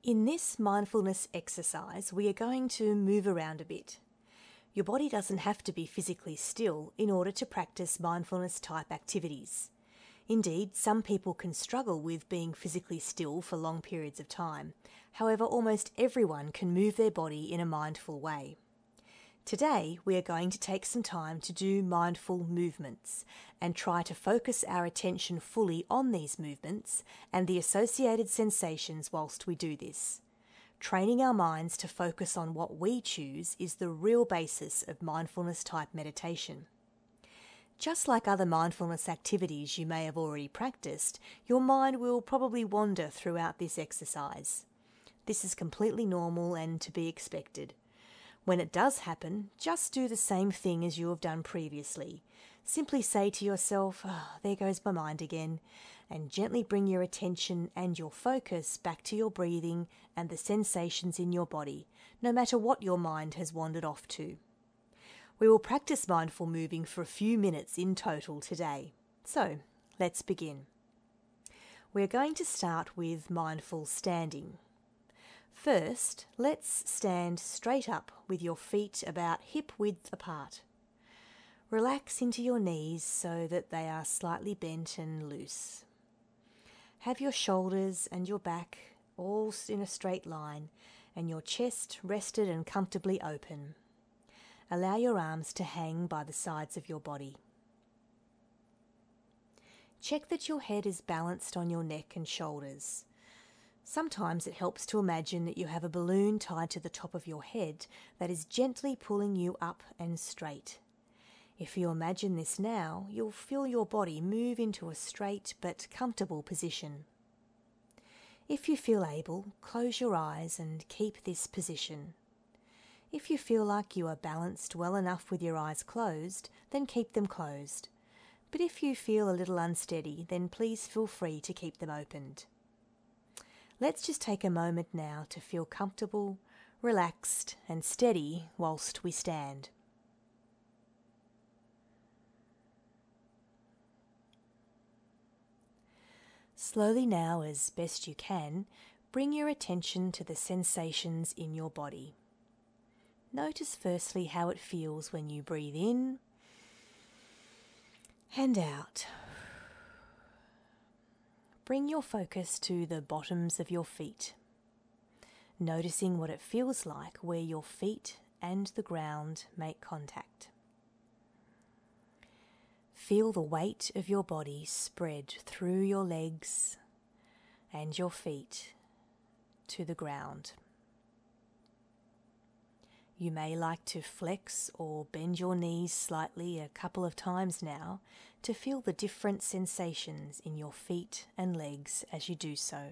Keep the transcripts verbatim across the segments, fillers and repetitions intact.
In this mindfulness exercise, we are going to move around a bit. Your body doesn't have to be physically still in order to practice mindfulness type activities. Indeed, some people can struggle with being physically still for long periods of time. However, almost everyone can move their body in a mindful way. Today, we are going to take some time to do mindful movements and try to focus our attention fully on these movements and the associated sensations whilst we do this. Training our minds to focus on what we choose is the real basis of mindfulness type meditation. Just like other mindfulness activities you may have already practiced, your mind will probably wander throughout this exercise. This is completely normal and to be expected. When it does happen, just do the same thing as you have done previously. Simply say to yourself, oh, there goes my mind again, and gently bring your attention and your focus back to your breathing and the sensations in your body, no matter what your mind has wandered off to. We will practice mindful moving for a few minutes in total today. So, let's begin. We're going to start with mindful standing. First, let's stand straight up with your feet about hip width apart. Relax into your knees so that they are slightly bent and loose. Have your shoulders and your back all in a straight line and your chest rested and comfortably open. Allow your arms to hang by the sides of your body. Check that your head is balanced on your neck and shoulders. Sometimes it helps to imagine that you have a balloon tied to the top of your head that is gently pulling you up and straight. If you imagine this now, you'll feel your body move into a straight but comfortable position. If you feel able, close your eyes and keep this position. If you feel like you are balanced well enough with your eyes closed, then keep them closed. But if you feel a little unsteady, then please feel free to keep them opened. Let's just take a moment now to feel comfortable, relaxed and steady whilst we stand. Slowly now, as best you can, bring your attention to the sensations in your body. Notice firstly how it feels when you breathe in and out. Bring your focus to the bottoms of your feet, noticing what it feels like where your feet and the ground make contact. Feel the weight of your body spread through your legs and your feet to the ground. You may like to flex or bend your knees slightly a couple of times now to feel the different sensations in your feet and legs as you do so.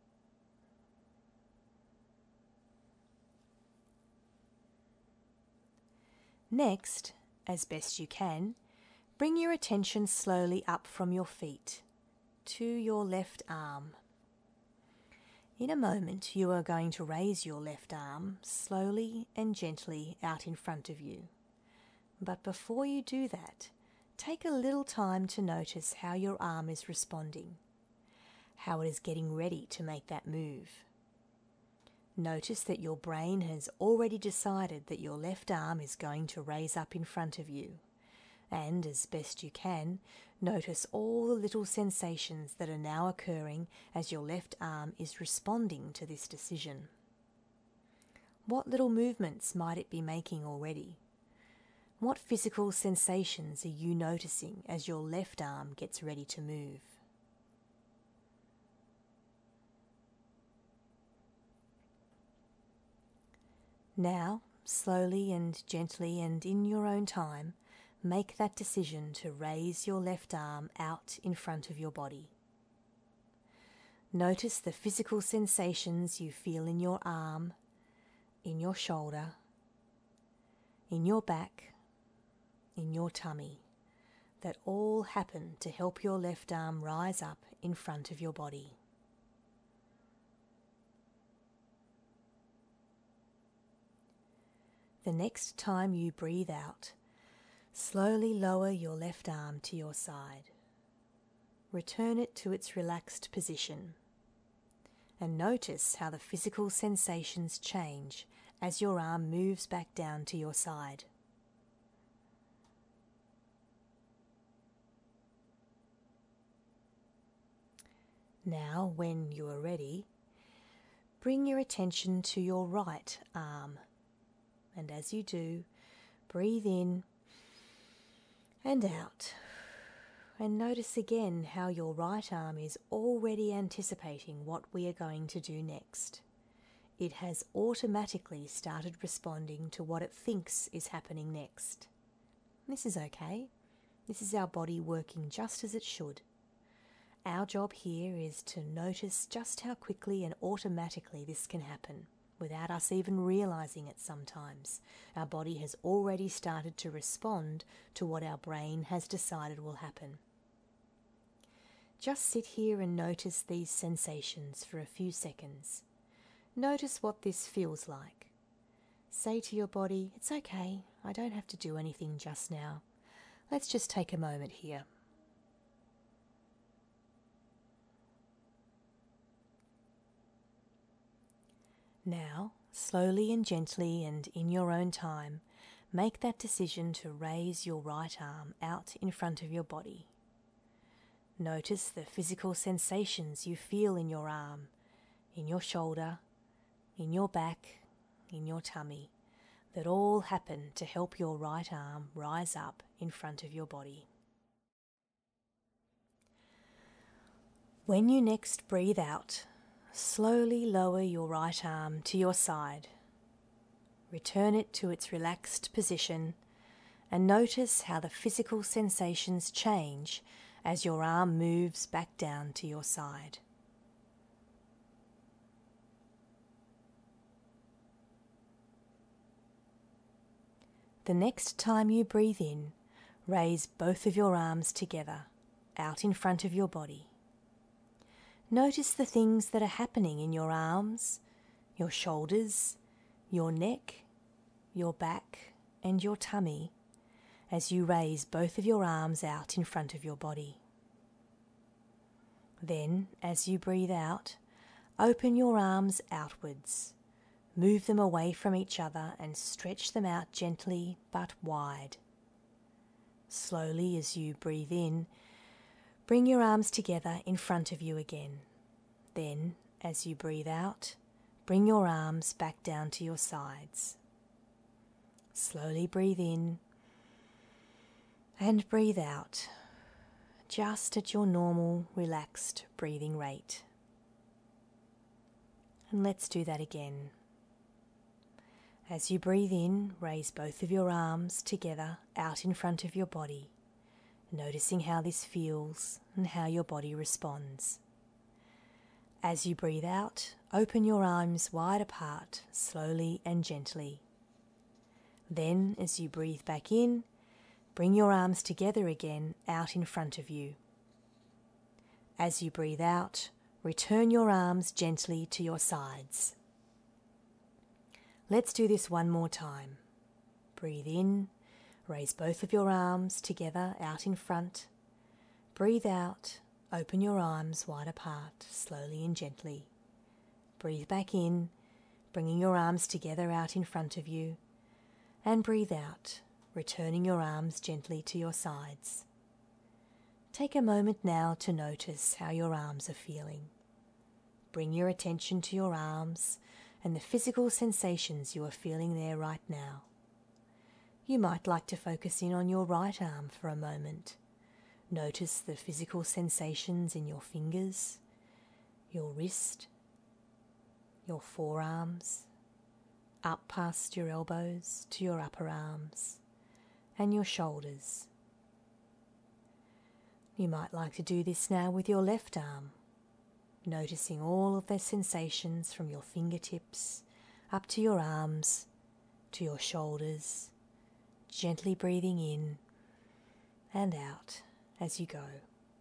Next, as best you can, bring your attention slowly up from your feet to your left arm. In a moment, you are going to raise your left arm slowly and gently out in front of you. But before you do that, take a little time to notice how your arm is responding, how it is getting ready to make that move. Notice that your brain has already decided that your left arm is going to raise up in front of you. And as best you can, notice all the little sensations that are now occurring as your left arm is responding to this decision. What little movements might it be making already? What physical sensations are you noticing as your left arm gets ready to move? Now, slowly and gently and in your own time, make that decision to raise your left arm out in front of your body. Notice the physical sensations you feel in your arm, in your shoulder, in your back, in your tummy, that all happen to help your left arm rise up in front of your body. The next time you breathe out, slowly lower your left arm to your side. Return it to its relaxed position. and notice how the physical sensations change as your arm moves back down to your side. Now, when you are ready, bring your attention to your right arm, and as you do, breathe in and out, and notice again how your right arm is already anticipating what we are going to do next. It has automatically started responding to what it thinks is happening next. This is okay. This is our body working just as it should. Our job here is to notice just how quickly and automatically this can happen, without us even realizing it sometimes. Our body has already started to respond to what our brain has decided will happen. Just sit here and notice these sensations for a few seconds. Notice what this feels like. Say to your body, it's okay, I don't have to do anything just now. Let's just take a moment here. Now, slowly and gently and in your own time, make that decision to raise your right arm out in front of your body. Notice the physical sensations you feel in your arm, in your shoulder, in your back, in your tummy, that all happen to help your right arm rise up in front of your body. When you next breathe out, slowly lower your right arm to your side. Return it to its relaxed position and notice how the physical sensations change as your arm moves back down to your side. The next time you breathe in, raise both of your arms together, out in front of your body. Notice the things that are happening in your arms, your shoulders, your neck, your back, and your tummy as you raise both of your arms out in front of your body. Then, as you breathe out, open your arms outwards. Move them away from each other and stretch them out gently but wide. Slowly, as you breathe in, bring your arms together in front of you again. Then, as you breathe out, bring your arms back down to your sides. Slowly breathe in and breathe out, just at your normal, relaxed breathing rate. And let's do that again. As you breathe in, raise both of your arms together out in front of your body, noticing how this feels and how your body responds. As you breathe out, open your arms wide apart, slowly and gently. Then, as you breathe back in, bring your arms together again out in front of you. As you breathe out, return your arms gently to your sides. Let's do this one more time. Breathe in, raise both of your arms together out in front. Breathe out, open your arms wide apart, slowly and gently. Breathe back in, bringing your arms together out in front of you. And breathe out, returning your arms gently to your sides. Take a moment now to notice how your arms are feeling. Bring your attention to your arms and the physical sensations you are feeling there right now. You might like to focus in on your right arm for a moment. Notice the physical sensations in your fingers, your wrist, your forearms, up past your elbows to your upper arms, and your shoulders. You might like to do this now with your left arm, noticing all of the sensations from your fingertips up to your arms, to your shoulders, gently breathing in and out as you go.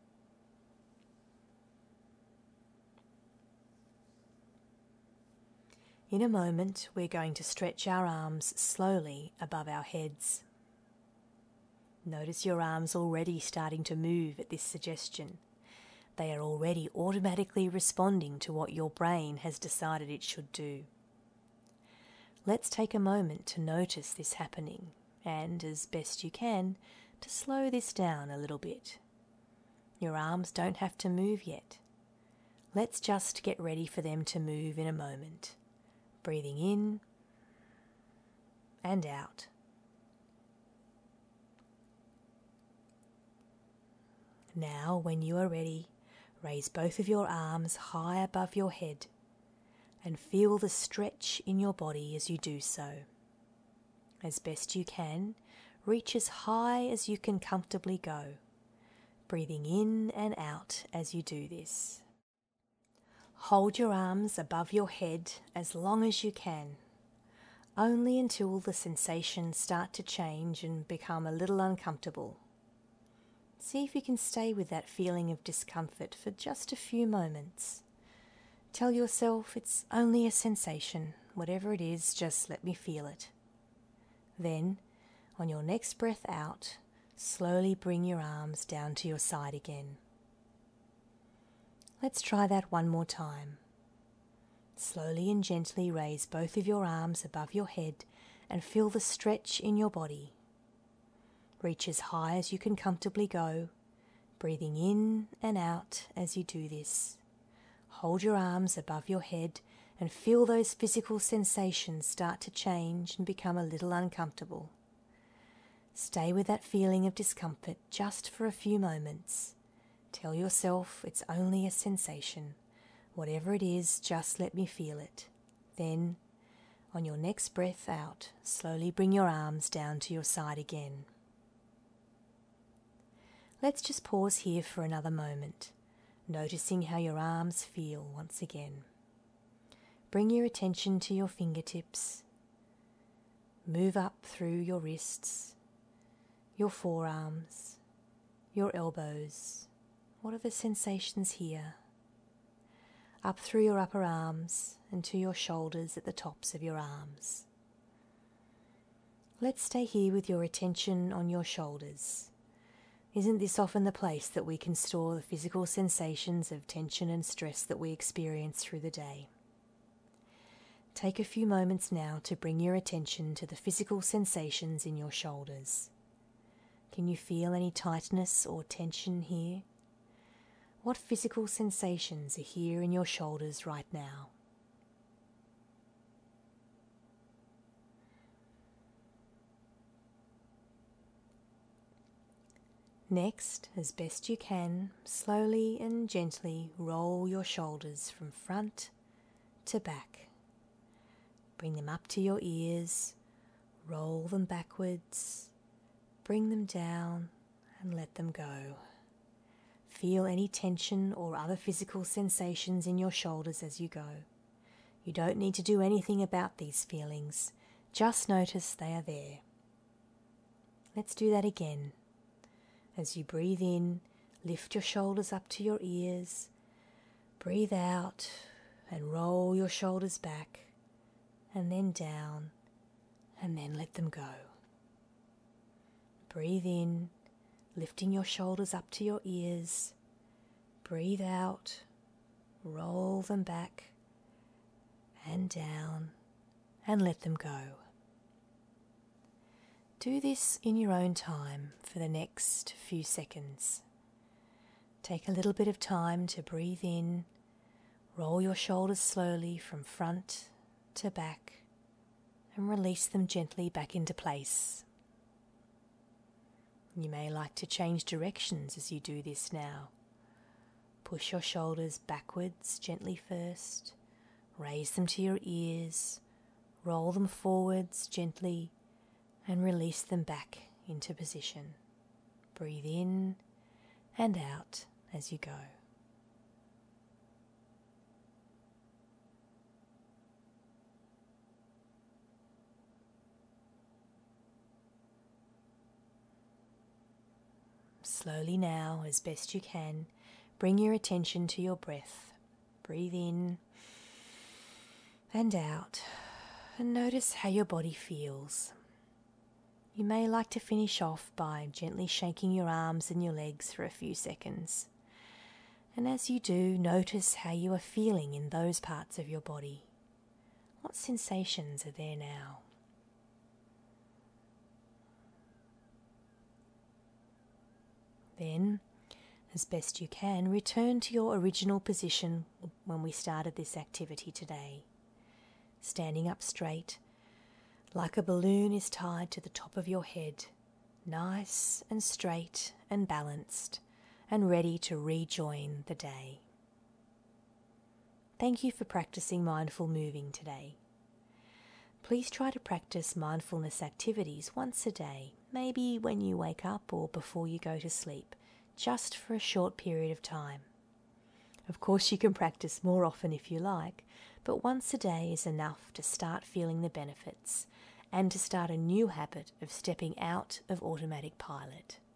In a moment, we're going to stretch our arms slowly above our heads. Notice your arms already starting to move at this suggestion. They are already automatically responding to what your brain has decided it should do. Let's take a moment to notice this happening and, as best you can, to slow this down a little bit. Your arms don't have to move yet. Let's just get ready for them to move in a moment. Breathing in and out. Now, when you are ready, raise both of your arms high above your head and feel the stretch in your body as you do so. As best you can, reach as high as you can comfortably go, breathing in and out as you do this. Hold your arms above your head as long as you can, only until the sensations start to change and become a little uncomfortable. See if you can stay with that feeling of discomfort for just a few moments. Tell yourself it's only a sensation. Whatever it is, just let me feel it. Then, on your next breath out, slowly bring your arms down to your side again. Let's try that one more time. Slowly and gently raise both of your arms above your head and feel the stretch in your body. Reach as high as you can comfortably go, breathing in and out as you do this. Hold your arms above your head and feel those physical sensations start to change and become a little uncomfortable. Stay with that feeling of discomfort just for a few moments. Tell yourself it's only a sensation. Whatever it is, just let me feel it. Then, on your next breath out, slowly bring your arms down to your side again. Let's just pause here for another moment, noticing how your arms feel once again. Bring your attention to your fingertips. Move up through your wrists, your forearms, your elbows. What are the sensations here? Up through your upper arms and to your shoulders at the tops of your arms. Let's stay here with your attention on your shoulders. Isn't this often the place that we can store the physical sensations of tension and stress that we experience through the day? Take a few moments now to bring your attention to the physical sensations in your shoulders. Can you feel any tightness or tension here? What physical sensations are here in your shoulders right now? Next, as best you can, slowly and gently roll your shoulders from front to back. Bring them up to your ears, roll them backwards, bring them down and let them go. Feel any tension or other physical sensations in your shoulders as you go. You don't need to do anything about these feelings, just notice they are there. Let's do that again. As you breathe in, lift your shoulders up to your ears. Breathe out and roll your shoulders back and then down and then let them go. Breathe in, lifting your shoulders up to your ears. Breathe out, roll them back and down and let them go. Do this in your own time for the next few seconds. Take a little bit of time to breathe in, roll your shoulders slowly from front to back, and release them gently back into place. You may like to change directions as you do this now. Push your shoulders backwards gently first, raise them to your ears, roll them forwards gently, and release them back into position. Breathe in and out as you go. Slowly now, as best you can, bring your attention to your breath. Breathe in and out, and notice how your body feels. You may like to finish off by gently shaking your arms and your legs for a few seconds. And as you do, notice how you are feeling in those parts of your body. What sensations are there now? Then, as best you can, return to your original position when we started this activity today. Standing up straight, like a balloon is tied to the top of your head, nice and straight and balanced, and ready to rejoin the day. Thank you for practicing mindful moving today. Please try to practice mindfulness activities once a day, maybe when you wake up or before you go to sleep, just for a short period of time. Of course, you can practice more often if you like, but once a day is enough to start feeling the benefits and to start a new habit of stepping out of automatic pilot.